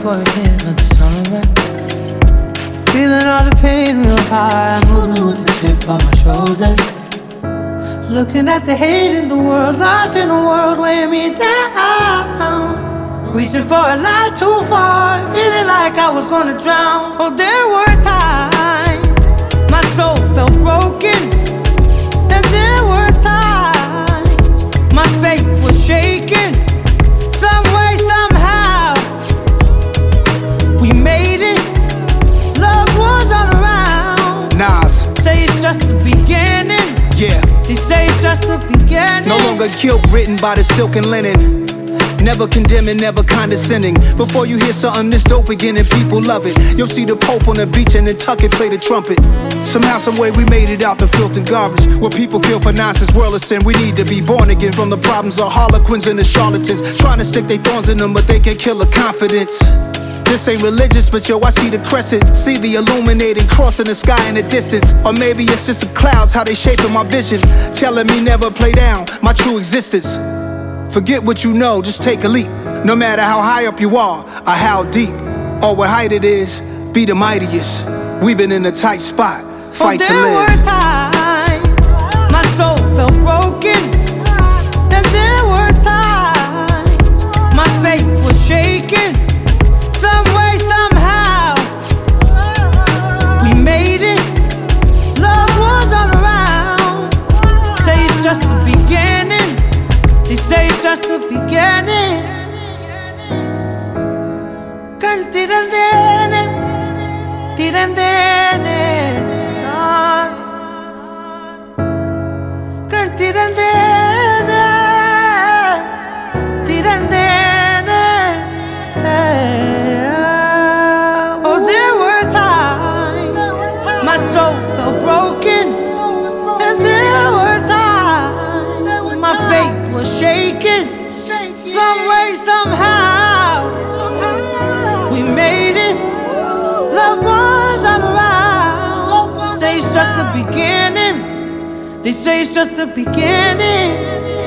for a hit of the summer rain. Feeling all the pain real high, moving with the chip on my shoulder. Looking at the hate in the world, lost in a world weighing me down. Reaching for a light too far, feeling like I was gonna drown. Oh, there were times my soul felt broken, and there were times my faith was shaken. Some way, somehow, we made it. Loved ones all around. Nas. Say it's just the beginning. Yeah. They say it's just the beginning. No longer guilt written by the silk and linen. Never condemning, never condescending. Before you hear something this dope again and people love it, you'll see the Pope on the beach and Nantucket play the trumpet. Somehow, someway we made it out the filth and garbage. Where people kill for nonsense, world of sin. We need to be born again from the problems of harlequins and the charlatans. Trying to stick their thorns in them, but they can kill the confidence. This ain't religious, but yo, I see the crescent. See the illuminating cross in the sky in the distance. Or maybe it's just the clouds, how they shaping my vision, telling me never play down my true existence. Forget what you know, just take a leap. No matter how high up you are, or how deep, or what height it is, be the mightiest. We've been in a tight spot, fight to live. There were times my soul felt broken, and there were times my faith was shaken. Some way, somehow, we made it. Loved ones all around. Say it's just the beginning. They say it's just the beginning. Tirandene, tirandene, tirandene, tirandene. Oh, there were times my soul felt broken, and there were times my faith was shaken. Some way, somehow, we made it. Loved ones all around. Say it's just the beginning. They say it's just the beginning.